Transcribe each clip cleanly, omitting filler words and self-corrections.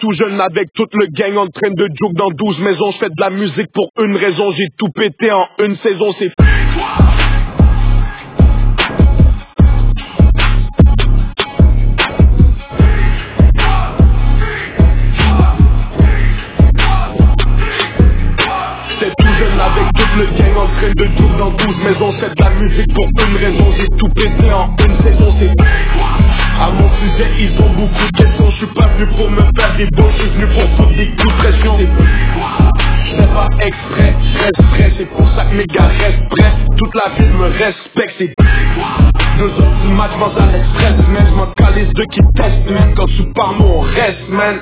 tout jeune avec toute le gang en train de joke dans 12 maisons. Je fais de la musique pour une raison, j'ai tout pété en une saison, c'est avec tout le gang en train de joke dans 12 maisons. C'est de la musique pour une raison, j'ai tout pété en une saison, c'est à mon sujet, ils ont beaucoup de questions. Je suis pas venu pour me faire des beaux, je suis venu pour foutre des coups de pression. Je fais pas exprès, reste prêt, c'est pour ça que mes gars restent prêts. Toute la ville me respecte, c'est 2 heures du match, j'm'en à l'express, man. J'm'en calisse de qui testent, man. Quand tu parles, on reste, man.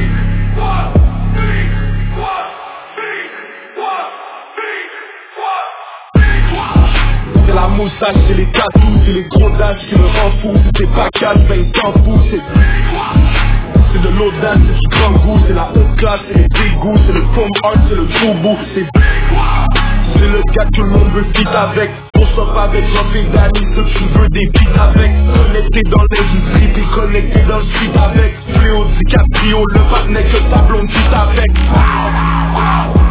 C'est la moustache, c'est les tatous, c'est les gros dash qui me rend fou. Si t'es pas calme, ben t'en fous. C'est de l'audace, c'est du grand goût. C'est la haute classe, c'est les dégoûts. C'est le foam art, c'est le boubou. C'est le gars que tout le monde veut fit avec. On sort avec Jean-Pierre Dany, ceux que tu veux des beats avec. Connecté dans l'industrie, puis connecté dans le street avec. Léo DiCaprio, le partenaire que ta blonde fit avec.